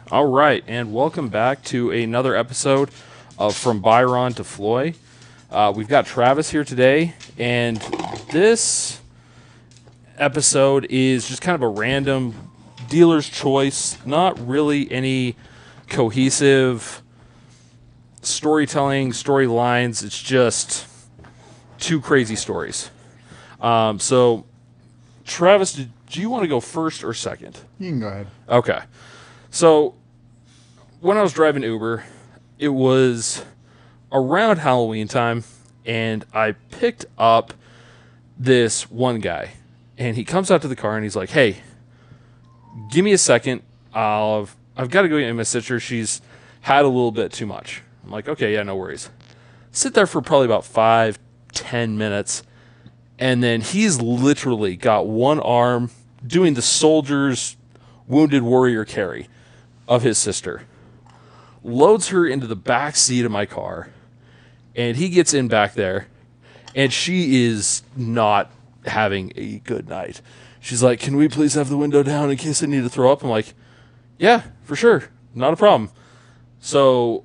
All right, and welcome back to another episode of From Byron to Floy. We've got Travis here today, and this episode is just kind of a random dealer's choice, not really any cohesive storytelling, storylines. It's just two crazy stories. So, Travis, do you want to go first or second? You can go ahead. Okay. So, when I was driving Uber, it was around Halloween time, and I picked up this one guy, and he comes out to the car, and he's like, "Hey, give me a second. I've got to go get my sister. She's had a little bit too much." I'm like, "Okay, yeah, no worries." Sit there for probably about 5-10 minutes, and then he's literally got one arm doing the soldier's wounded warrior carry of his sister, loads her into the back seat of my car, and he gets in back there, and she is not having a good night. She's like, "Can we please have the window down in case I need to throw up?" I'm like, "Yeah, for sure. Not a problem." So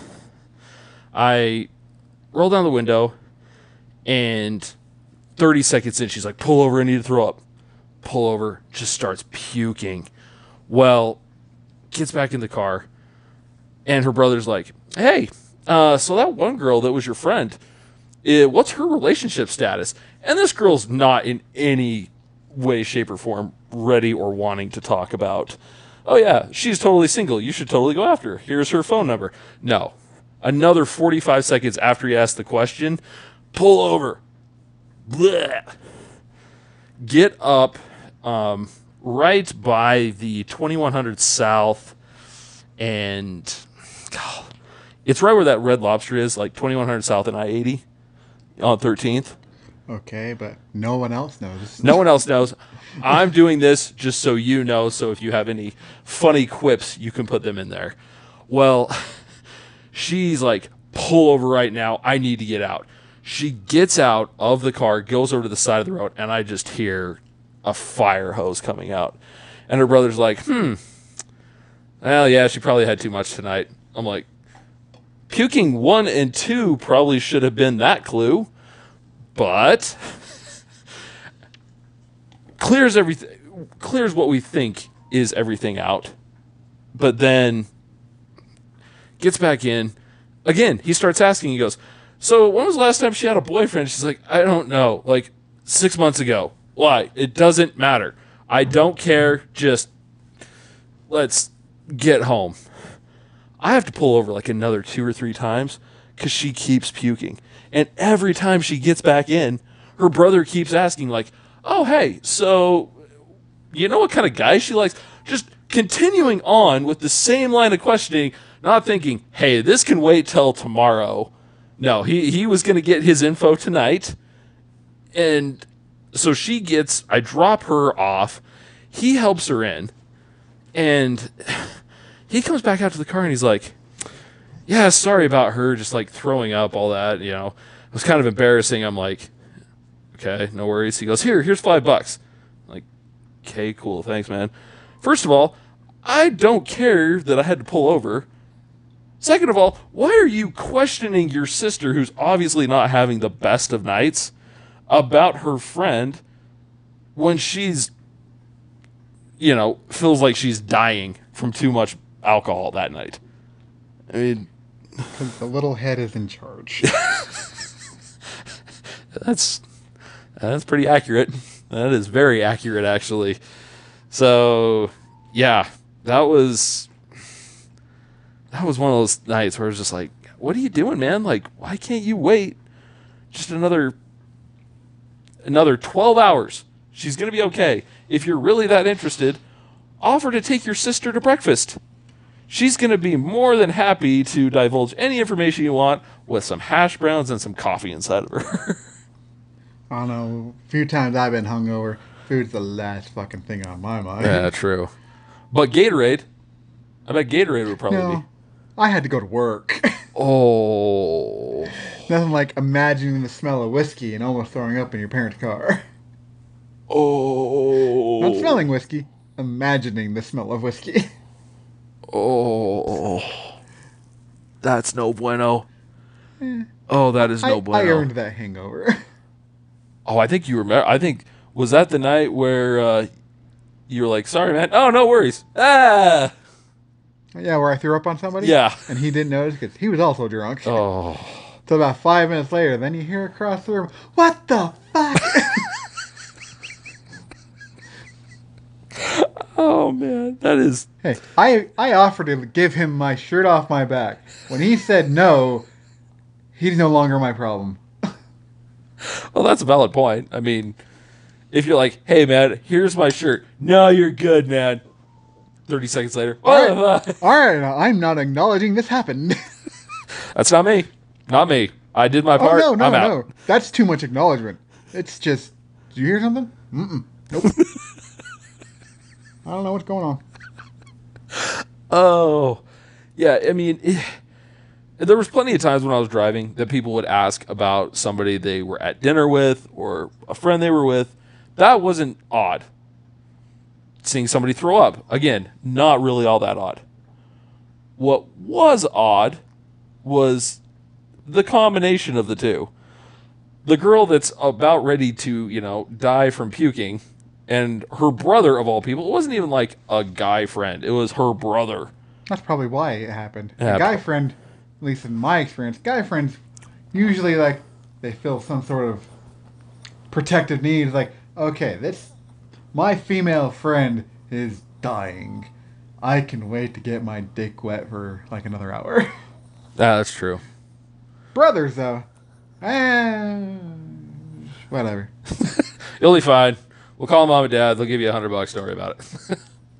I roll down the window, and 30 seconds in, she's like, "Pull over, I need to throw up." Pull over, just starts puking. Well, gets back in the car, and her brother's like, "Hey, so that one girl that was your friend, what's her relationship status?" And this girl's not in any way, shape, or form ready or wanting to talk about, "Oh yeah, she's totally single. You should totally go after her. Here's her phone number." No. Another 45 seconds after he asked the question, pull over. Blech. Get up right by the 2100 South, and God, it's right where that Red Lobster is, like 2100 South and I-80 on 13th. Okay, but no one else knows. No one else knows. I'm doing this just so you know, so if you have any funny quips, you can put them in there. Well, she's like, "Pull over right now. I need to get out." She gets out of the car, goes over to the side of the road, and I just hear a fire hose coming out. And her brother's like, "Well, yeah, she probably had too much tonight." I'm like, puking 1 and 2 probably should have been that clue, but clears what we think is everything out. But then gets back in. Again, he starts asking, he goes, "So when was the last time she had a boyfriend?" She's like, "I don't know, like 6 months ago." Why? It doesn't matter. I don't care. Just let's get home. I have to pull over like another 2 or 3 times because she keeps puking. And every time she gets back in, her brother keeps asking like, "Oh, hey, so you know what kind of guy she likes?" Just continuing on with the same line of questioning, not thinking, "Hey, this can wait till tomorrow." No, he was going to get his info tonight. And so I drop her off. He helps her in. And he comes back out to the car and he's like, "Yeah, sorry about her just like throwing up, all that, you know. It was kind of embarrassing." I'm like, "Okay, no worries." He goes, here's $5." I'm like, "Okay, cool. Thanks, man." First of all, I don't care that I had to pull over. Second of all, why are you questioning your sister, who's obviously not having the best of nights, about her friend when she's, feels like she's dying from too much alcohol that night? I mean, Because the little head is in charge. that's pretty accurate. That is very accurate, actually. So, yeah, that was one of those nights where I was just like, "What are you doing, man? Like, why can't you wait just another 12 hours? She's going to be okay. If you're really that interested, offer to take your sister to breakfast. She's going to be more than happy to divulge any information you want with some hash browns and some coffee inside of her." I don't know. A few times I've been hungover. Food's the last fucking thing on my mind. Yeah, true. But Gatorade, I bet Gatorade would probably be. I had to go to work. Oh. Nothing like imagining the smell of whiskey and almost throwing up in your parents' car. Oh. Not smelling whiskey, imagining the smell of whiskey. Oh, that's no bueno. Oh, that is no I bueno. earned that hangover. Oh, I think you remember. I think, was that the night where you were like, sorry, man. Oh, no worries. Ah! Yeah, where I threw up on somebody? Yeah. And he didn't notice because he was also drunk. Oh. So about 5 minutes later, then you hear across the room, "What the fuck?" Oh, man. That is... Hey, I offered to give him my shirt off my back. When he said no, he's no longer my problem. Well, that's a valid point. I mean, if you're like, hey, man, here's my shirt. No, you're good, man. 30 seconds later. All right, I'm not acknowledging this happened. That's not me. Not me. I did my part. Oh, no, I'm out. no. That's too much acknowledgement. It's just, did you hear something? Nope. I don't know what's going on. Oh, yeah. I mean, there was plenty of times when I was driving that people would ask about somebody they were at dinner with or a friend they were with. That wasn't odd. Seeing somebody throw up, again, not really all that odd. What was odd was the combination of the two. The girl that's about ready to, die from puking, and her brother, of all people, it wasn't even like a guy friend. It was her brother. That's probably why it happened. Yeah, A guy friend, at least in my experience, guy friends usually they feel some sort of protective need. Like, okay, my female friend is dying. I can wait to get my dick wet for like another hour. That's true. Brothers, though, whatever. You'll be fine. We'll call mom and dad. They'll give you $100. Don't worry about it.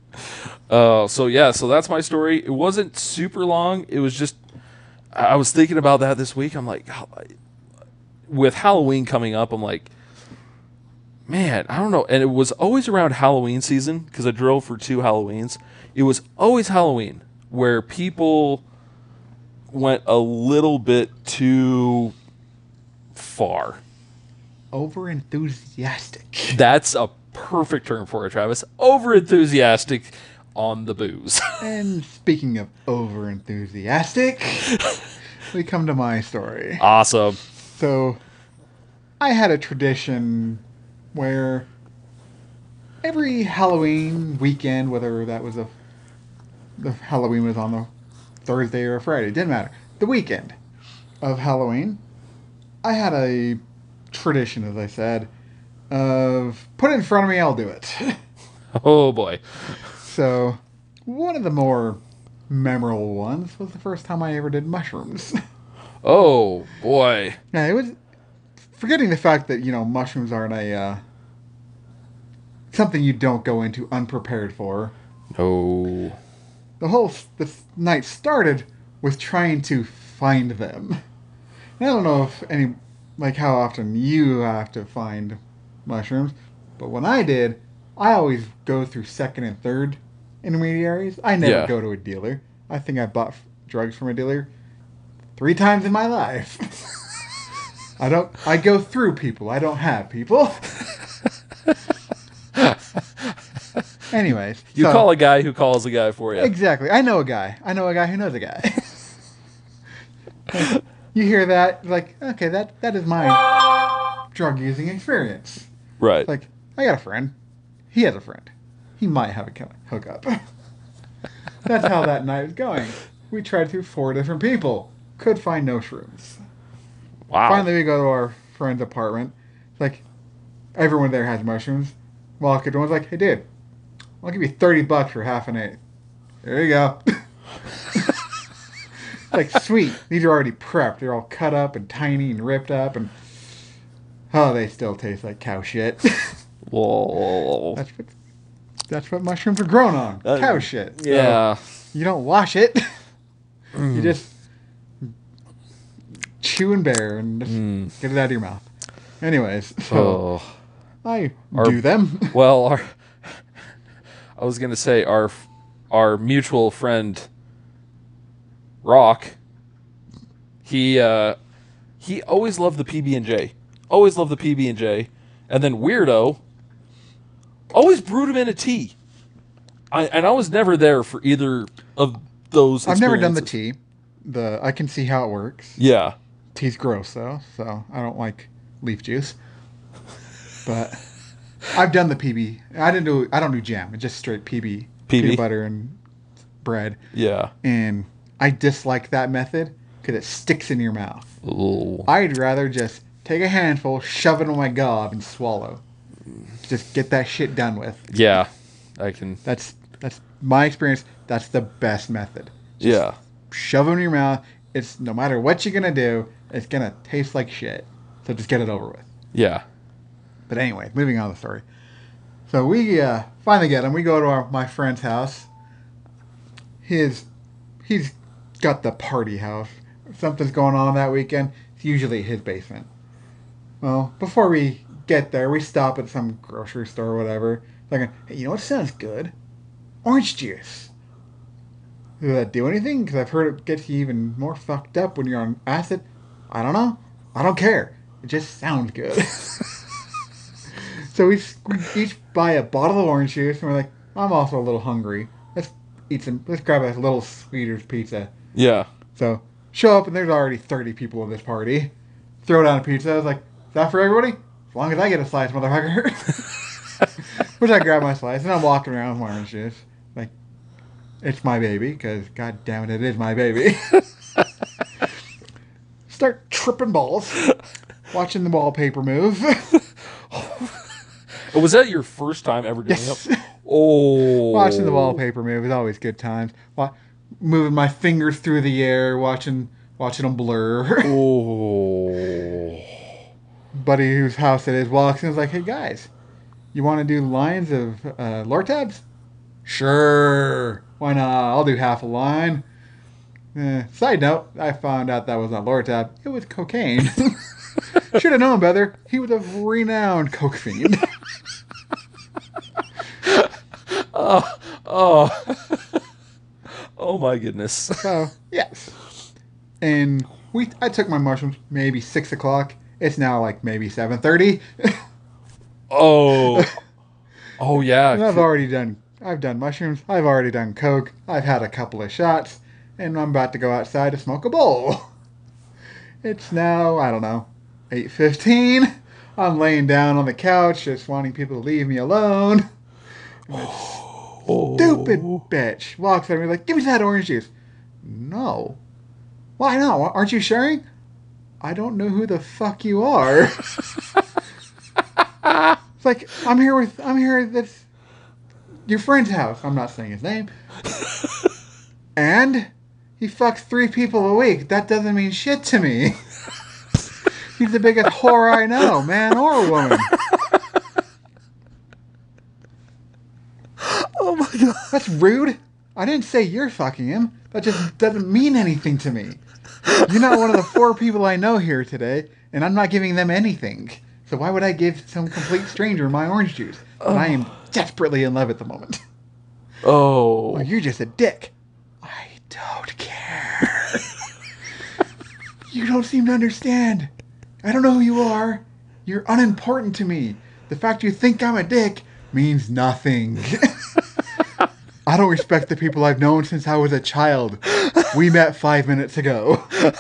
So that's my story. It wasn't super long. It was just, I was thinking about that this week. I'm like, with Halloween coming up, I'm like, man, I don't know. And it was always around Halloween season because I drove for 2 Halloweens. It was always Halloween where people went a little bit too far. Over enthusiastic. That's a perfect term for it, Travis. Over enthusiastic on the booze. And speaking of over enthusiastic, we come to my story. Awesome. So, I had a tradition where every Halloween weekend, whether that was the Halloween was on the Thursday or a Friday, didn't matter. The weekend of Halloween, I had a tradition, as I said, of put it in front of me, I'll do it. Oh boy. So, one of the more memorable ones was the first time I ever did mushrooms. Oh boy. Yeah, it was, forgetting the fact that, mushrooms aren't something you don't go into unprepared for. No. The night started with trying to find them. And I don't know if how often you have to find mushrooms, but when I did, I always go through second and third intermediaries. I never go to a dealer. I think I bought drugs from a dealer 3 times in my life. I go through people. I don't have people. Anyways. You call a guy who calls a guy for you. Exactly. I know a guy who knows a guy. You hear that, like, okay, that is my drug using experience. Right. Like, I got a friend. He has a friend. He might have a hookup. That's how that night was going. We tried through 4 different people. Could find no shrooms. Wow. Finally, we go to our friend's apartment. Like, everyone there has mushrooms. Walk into one's like, hey, dude, I'll give you $30 for half an eighth. There you go. Like, sweet. These are already prepped. They're all cut up and tiny and ripped up, and they still taste like cow shit. Whoa. That's what mushrooms are grown on. Cow shit. Yeah. So you don't wash it. You just chew and bear and just get it out of your mouth. Anyways, so I do them. Well, I was gonna say our mutual friend Rock. He always loved the PB&J. Always loved the PB&J, and then Weirdo always brewed him in a tea. I was never there for either of those I've never done the experiences. tea. I can see how it works. Yeah. Tea's gross though, so I don't like leaf juice. But I've done the PB. I don't do jam. It's just straight PB, peanut PB. butter and bread. Yeah. And I dislike that method because it sticks in your mouth. Ooh. I'd rather just take a handful, shove it in my gob, and swallow. Just get that shit done with. Yeah. I can. That's my experience. That's the best method. Yeah. Shove it in your mouth. It's no matter what you're gonna do, it's gonna taste like shit. So just get it over with. Yeah. But anyway, moving on to the story. So we finally get him. We go to my friend's house. He's got the party house. If something's going on that weekend, it's usually his basement. Well, before we get there, we stop at some grocery store or whatever. Like, hey, you know what sounds good? Orange juice. Does that do anything? Because I've heard it gets you even more fucked up when you're on acid. I don't know. I don't care. It just sounds good. So we each buy a bottle of orange juice, and we're like, I'm also a little hungry. Let's eat some. Let's grab a little Sweeter's pizza. Yeah. So show up, and there's already 30 people in this party. Throw down a pizza. I was like, is that for everybody? As long as I get a slice, motherfucker. Which I grab my slice, and I'm walking around with my orange juice. Like, it's my baby, because god damn it is my baby. Start tripping balls. Watching the wallpaper move. Was that your first time ever doing Yes. it? Oh. Watching the wallpaper move is always good times. Moving my fingers through the air, watching them blur. Oh. Buddy whose house it is walks in and is like, hey guys, you want to do lines of Lortabs? Sure. Why not? I'll do half a line. Side note, I found out that was not Lortab. It was cocaine. Should have known better. He was a renowned coke fiend. Oh. Oh my goodness. So, yes. And I took my mushrooms maybe 6 o'clock. It's now like maybe 7:30. Oh. Oh yeah. And I've done mushrooms. I've already done coke. I've had a couple of shots. And I'm about to go outside to smoke a bowl. It's now, I don't know, 8:15. I'm laying down on the couch just wanting people to leave me alone. Stupid bitch walks at me like, give me that orange juice. No. Why not? Aren't you sharing? I don't know who the fuck you are. It's like, I'm here at this, your friend's house. I'm not saying his name. And he fucks 3 people a week. That doesn't mean shit to me. He's the biggest whore I know, man or woman. Oh my god. That's rude. I didn't say you're fucking him. That just doesn't mean anything to me. You're not one of the 4 people I know here today, and I'm not giving them anything. So why would I give some complete stranger my orange juice? And I am desperately in love at the moment. Oh. Well, you're just a dick. I don't care. You don't seem to understand. I don't know who you are. You're unimportant to me. The fact you think I'm a dick means nothing. I don't respect the people I've known since I was a child. We met 5 minutes ago.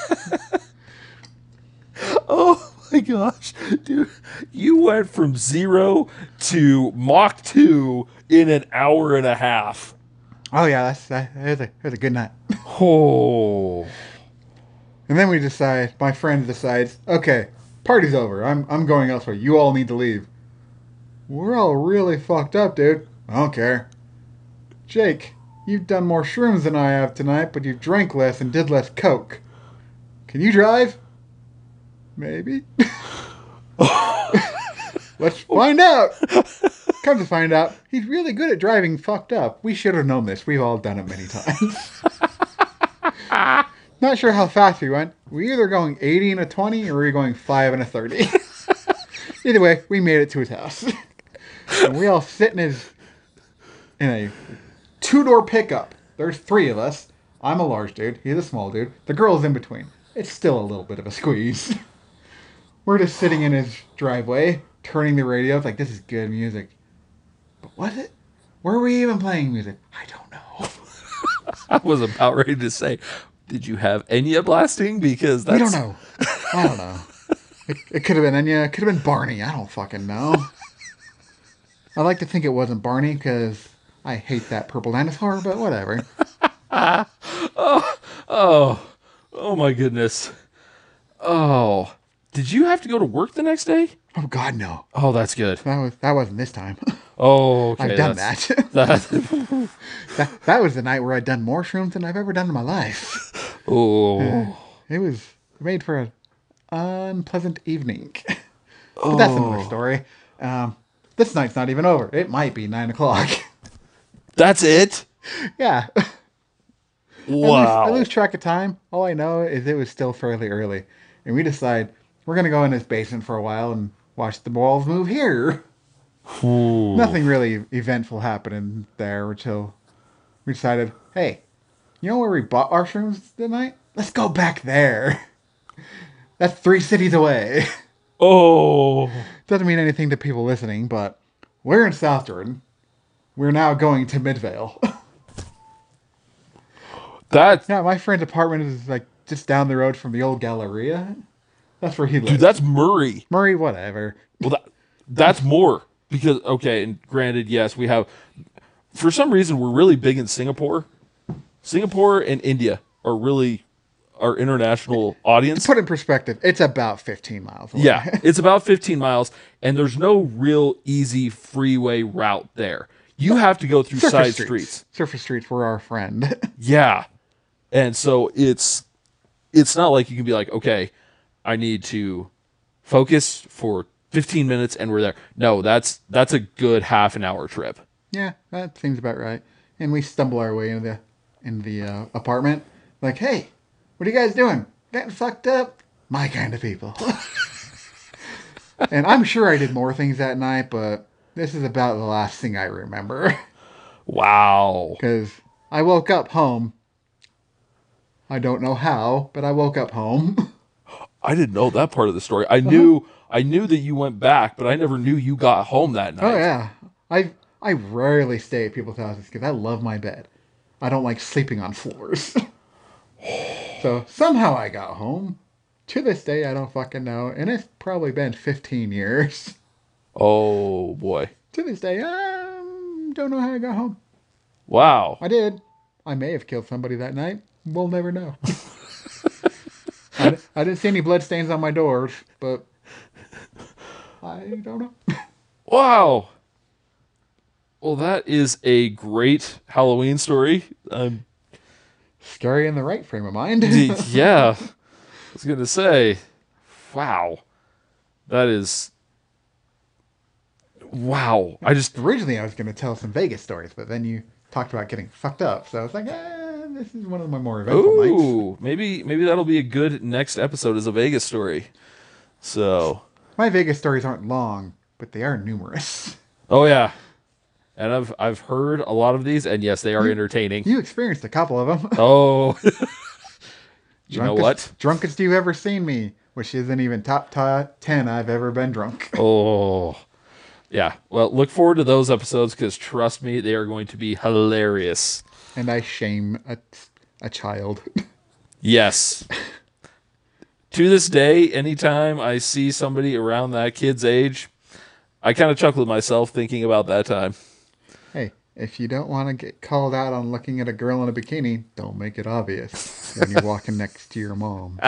Oh my gosh. Dude, you went from 0 to Mach 2 in an hour and a half. Oh yeah, that was a good night. Oh. And then my friend decides, okay, party's over. I'm going elsewhere. You all need to leave. We're all really fucked up, dude. I don't care. Jake, you've done more shrooms than I have tonight, but you've drank less and did less coke. Can you drive? Maybe. Let's find out. Come to find out, he's really good at driving fucked up. We should have known this. We've all done it many times. Not sure how fast we went. We're either going 80 and a 20 or we're going 5 and a 30. Either way, we made it to his house. And we all sit in a 2-door pickup. There's 3 of us. I'm a large dude. He's a small dude. The girl's in between. It's still a little bit of a squeeze. We're just sitting in his driveway, turning the radio. It's like, this is good music. But was it? Were we even playing music? I don't know. I was about ready to say, did you have Enya blasting? Because We don't that's know. I don't know. It could have been Enya. It could have been Barney. I don't fucking know. I like to think it wasn't Barney because I hate that purple dinosaur, but whatever. oh, oh my goodness. Oh, did you have to go to work the next day? Oh God, no. Oh, that's good. That wasn't this time. Oh, okay. I've done that. That. That was the night where I'd done more shrooms than I've ever done in my life. Oh, It was made for an unpleasant evening. But that's another story. This night's not even over. It might be 9 o'clock. that's it. Yeah. Wow. I lose track of time. All I know is it was still fairly early. And we decide we're going to go in this basement for a while and watch the walls move here. Ooh. Nothing really eventful happening there until we decided, hey, you know where we bought our shrooms tonight? Let's go back there. That's 3 cities away. Oh, Doesn't mean anything to people listening, but we're in South Jordan. We're now going to Midvale. that Yeah, my friend's apartment is like just down the road from the old Galleria. That's where he lives. dude, that's Murray. Murray, whatever. Well, that's more because okay, and granted, yes, we have. For some reason, we're really big in Singapore. Singapore and India are really our international audience. Put in perspective, it's about 15 miles away. Yeah, it's about 15 miles, and there's no real easy freeway route there. You have to go through side streets. Surface streets were our friend. Yeah, and so it's not like you can be like, okay, I need to focus for 15 minutes and we're there. No, that's a good half an hour trip. Yeah, that seems about right. And we stumble our way into the apartment. Like, hey, what are you guys doing? Getting fucked up? My kind of people. And I'm sure I did more things that night, but this is about the last thing I remember. Wow. Because I woke up home. I don't know how, but I woke up home. I didn't know that part of the story. I knew that you went back, but I never knew you got home that night. Oh yeah, I rarely stay at people's houses because I love my bed. I don't like sleeping on floors. So somehow I got home. To this day, I don't fucking know, and it's probably been 15 years. Oh boy. To this day, don't know how I got home. Wow. I did. I may have killed somebody that night. We'll never know. I didn't see any bloodstains on my doors, but I don't know. Wow. Well, that is a great Halloween story. Scary in the right frame of mind. Yeah. I was going to say, wow. That is. Wow. Originally, I was going to tell some Vegas stories, but then you talked about getting fucked up. So I was like, this is one of my more eventful nights. Ooh, maybe that'll be a good next episode is a Vegas story. So. My Vegas stories aren't long, but they are numerous. Oh yeah. And I've heard a lot of these, and yes, they are entertaining. You experienced a couple of them. Oh. You know what? Drunkest you've ever seen me, which isn't even top 10 I've ever been drunk. Oh. Yeah. Well, look forward to those episodes because trust me, they are going to be hilarious. And I shame a child. Yes. To this day, anytime I see somebody around that kid's age, I kind of chuckle at myself thinking about that time. Hey, if you don't want to get called out on looking at a girl in a bikini, don't make it obvious when you're walking next to your mom.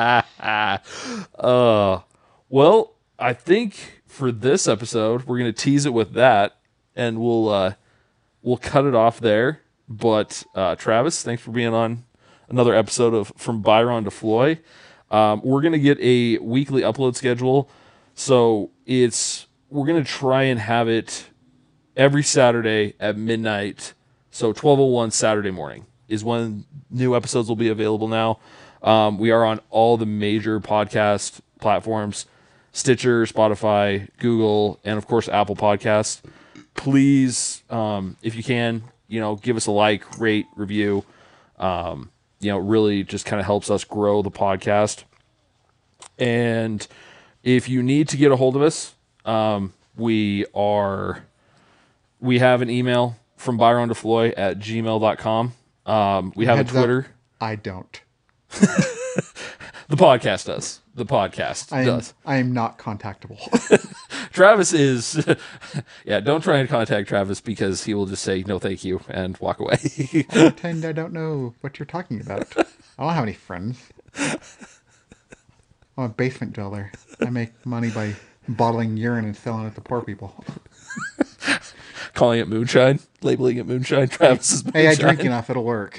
Well, I think for this episode, we're going to tease it with that, and we'll cut it off there. But Travis, thanks for being on another episode of From Byron to Floy. We're going to get a weekly upload schedule, so we're going to try and have it every Saturday at midnight. So 12:01 Saturday morning is when new episodes will be available now. We are on all the major podcast platforms, Stitcher, Spotify, Google, and of course Apple Podcasts. Please, if you can, give us a like, rate, review. Really just kind of helps us grow the podcast. And if you need to get a hold of us, we have an email, from Byron to Floy at gmail.com. We have a Heads up, Twitter. I don't. The podcast does. The podcast does. I am not contactable. Travis is, yeah, don't try and contact Travis because he will just say, no, thank you, and walk away. I'll pretend I don't know what you're talking about. I don't have any friends. I'm a basement dweller. I make money by bottling urine and selling it to poor people. Calling it moonshine, labeling it moonshine. Travis is moonshine. Hey, I drink enough, it'll work.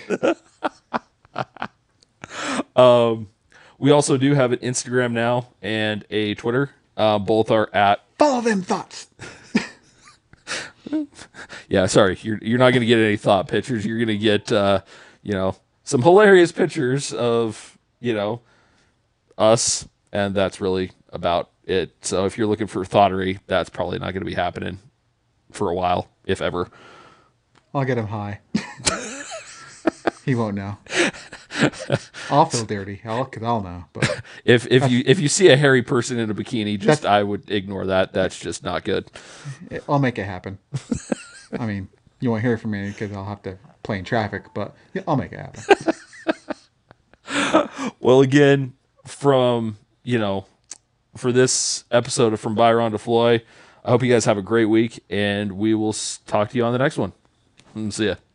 We also do have an Instagram now and a Twitter. Both are at. Follow them thoughts. Yeah, sorry, you're not going to get any thought pictures. You're going to get, some hilarious pictures of, us, and that's really about it. So if you're looking for thoughterry, that's probably not going to be happening for a while, if ever. I'll get him high. He won't know. I'll feel dirty. I'll know. But if you see a hairy person in a bikini, I would ignore that. That's just not good. I'll make it happen. I mean, you won't hear from me because I'll have to play in traffic, but yeah, I'll make it happen. Well, again, for this episode of From Byron to Floy, I hope you guys have a great week, and we will talk to you on the next one. See ya.